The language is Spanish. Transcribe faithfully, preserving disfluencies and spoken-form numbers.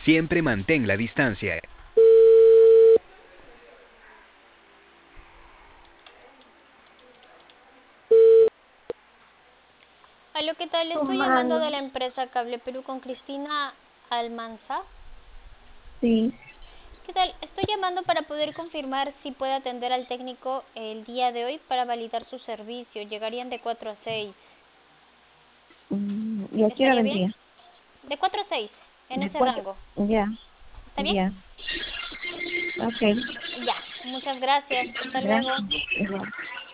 Siempre mantén la distancia. Hola, ¿qué tal? Tu Estoy llamando mano. de la empresa Cable Perú con Cristina Almanza. Sí. ¿Qué tal? Estoy llamando para poder confirmar si puede atender al técnico el día de hoy para validar su servicio. Llegarían de cuatro a seis. Mm, ¿y a qué hora ¿Estaría bien? vendría? De cuatro a seis, en De ese cuatro. rango. Ya, ¿Está bien? ya. Ok. Ya, muchas gracias. Hasta luego. Gracias. Igual.